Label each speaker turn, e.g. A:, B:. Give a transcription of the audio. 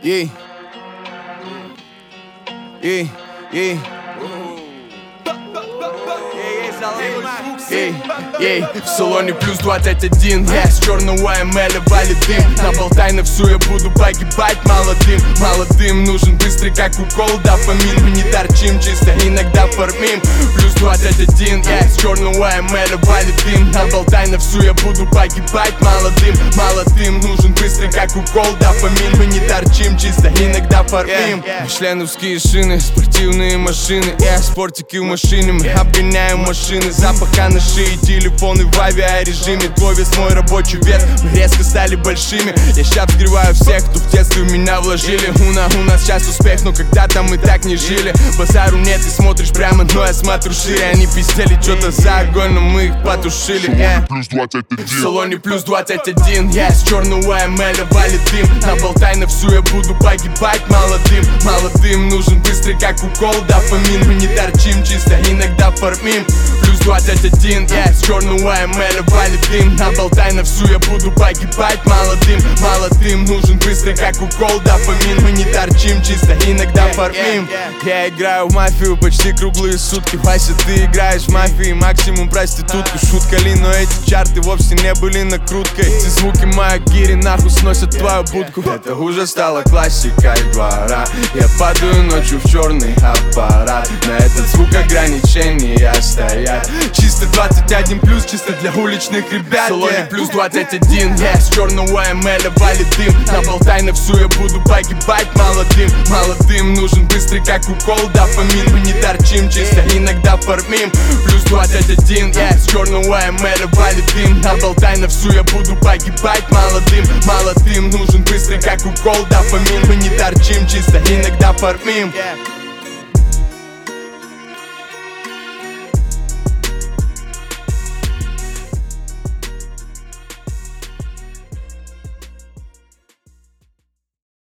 A: Yeah. Yeah, yeah. В салоне плюс 21. Я с черного МЛ валит дым. Наболтай на всю, я буду погибать молодым. Молодым нужен быстрый, как укол дофамин. Мы не торчим, чисто иногда фармим. Плюс 21. Я с черного МЛ валит дым. Наболтай на всю, я буду погибать молодым. Молодым нужен быстрый, как укол дофамин. Мы не торчим, чисто иногда фармим. Мишленовские шины, спортивные машины. Спортики в машине, мы обгоняем машины. Запаха на шее, телефоны в авиарежиме. Твой вес, мой рабочий вес, мы резко стали большими. Я щас взгреваю всех, кто в детстве в меня вложили. У нас сейчас успех, но когда-то мы так не жили. Базару нет, ты смотришь прямо, но я смотрю шире. Они пиздели что-то за огонь, но мы их потушили. В салоне плюс 21. Я с черного МЛ валит дым. Наболтай на всю, я буду погибать молодым. Молодым нужен быстрый, как укол дофамин. Мы не торчим, чисто иногда фармим. Плюс 21. Я с черного МЛ валит дым. Наболтай на всю, я буду погибать молодым. Молодым нужен быстрый, как укол дофамин. Мы не торчим, чисто иногда фармим. Я играю в мафию почти круглые сутки. Вася, ты играешь в мафии, максимум проститутку. Шутка ли, но эти чарты вовсе не были накруткой. Эти звуки Маягири нахуй сносят твою будку. Это уже стало классикой двора. Я падаю ночью в черный аппарат. На этот звук ограничения стоят. Чисто 21 плюс, чисто для уличных ребят. В салоне плюс 21. Я с черного МЛ валит дым. Наболтай на всю, я буду погибать молодым. Молодым нужен быстрый, как укол дофамин. Мы не торчим, чисто иногда фармим. Плюс 21. Я с черного МЛ валит дым. Наболтай на всю, я буду погибать молодым. Молодым нужен быстрый, как укол дофамин. Мы не торчим, чисто иногда фармим.